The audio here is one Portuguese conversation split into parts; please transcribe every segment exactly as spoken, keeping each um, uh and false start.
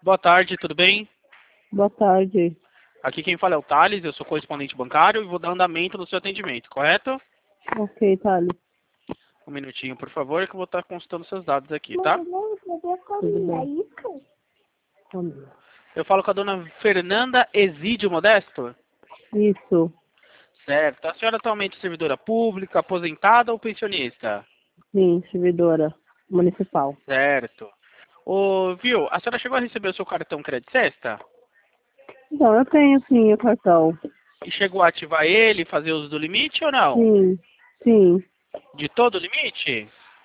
Boa tarde, tudo bem? Boa tarde. Aqui quem fala é o Thales, eu sou correspondente bancário e vou dar andamento no seu atendimento, correto? Ok, Thales. Um minutinho, por favor, que eu vou estar consultando seus dados aqui, tá? Tudo bem? Comi. Eu falo com a dona Fernanda Exídio Modesto? Isso. Certo. A senhora atualmente é servidora pública, aposentada ou pensionista? Sim, servidora municipal. Certo. Ô, viu, a senhora chegou a receber o seu cartão Credit Sexta? Então, eu tenho sim o cartão. E chegou a ativar ele, fazer uso do limite ou não? Sim, sim, De todo o limite?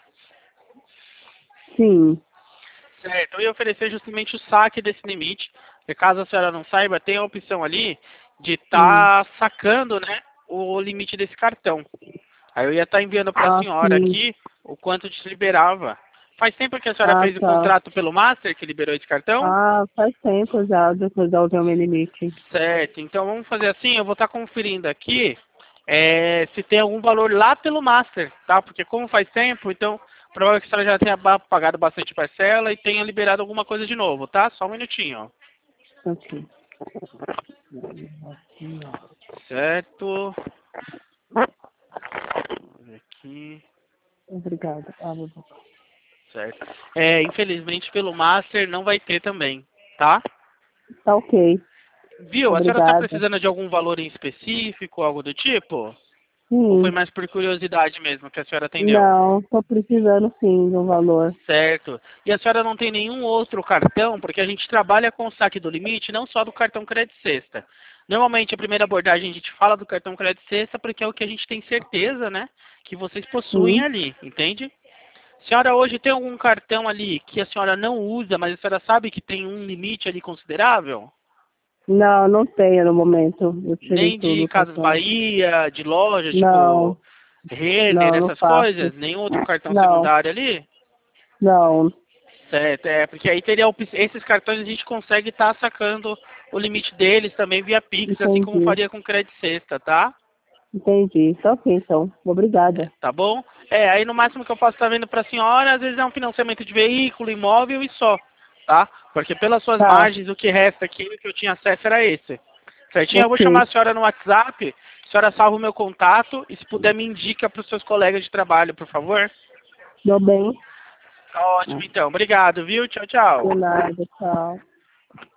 sim. Certo, eu ia oferecer justamente o saque desse limite, porque caso a senhora não saiba, tem a opção ali de Sim. estar sacando, né, o limite desse cartão. Aí eu ia estar enviando para a Ah, senhora sim. aqui o quanto te liberava. Faz tempo que a senhora Ah, fez o tá. contrato pelo Master que liberou esse cartão? Ah, faz tempo já, depois da o meu limite. Certo, então vamos fazer assim, eu vou estar conferindo aqui é, se tem algum valor lá pelo Master, tá? Porque como faz tempo, então provavelmente que a senhora já tenha ba- pagado bastante parcela e tenha liberado alguma coisa de novo, tá? Só um minutinho. Ok. Certo. Vamos ver aqui. Obrigada. Ah, vou- Certo. É, infelizmente pelo Master não vai ter também, tá? Tá ok. Viu? A senhora está Obrigada. precisando de algum valor em específico, algo do tipo? Ou foi Sim. mais por curiosidade mesmo que a senhora atendeu? Não, tô precisando sim de um valor. Certo. E a senhora não tem nenhum outro cartão, porque a gente trabalha com o saque do limite, não só do cartão Crédito Sexta. Normalmente, a primeira abordagem a gente fala do cartão Crédito Sexta porque é o que a gente tem certeza, né, que vocês possuem Sim. ali, entende? A senhora hoje tem algum cartão ali que a senhora não usa, mas a senhora sabe que tem um limite ali considerável? Não, não tenho no momento. Eu tirei Nem tudo de do Casas cartão. Bahia, de lojas, tipo Não, Renner, não, não essas faço. coisas? Nenhum outro cartão Não, secundário ali? não. Certo, é, porque aí teria op- esses cartões a gente consegue estar sacando o limite deles também via Pix, assim como Entendi. faria com Credit Sexta, tá? Entendi. Tá ok, então. É, Obrigada. tá bom? É, aí no máximo que eu posso estar vendo para a senhora, às vezes é um financiamento de veículo, imóvel e só, tá? Porque pelas suas Tá, margens, o que resta aqui, o que eu tinha acesso era esse. Certinho? Eu vou chamar ok. a senhora no WhatsApp, a senhora salva o meu contato e se puder me indica para os seus colegas de trabalho, por favor. Deu bem? Tá ótimo, então. Obrigado, viu? Tchau, tchau. De nada, tchau.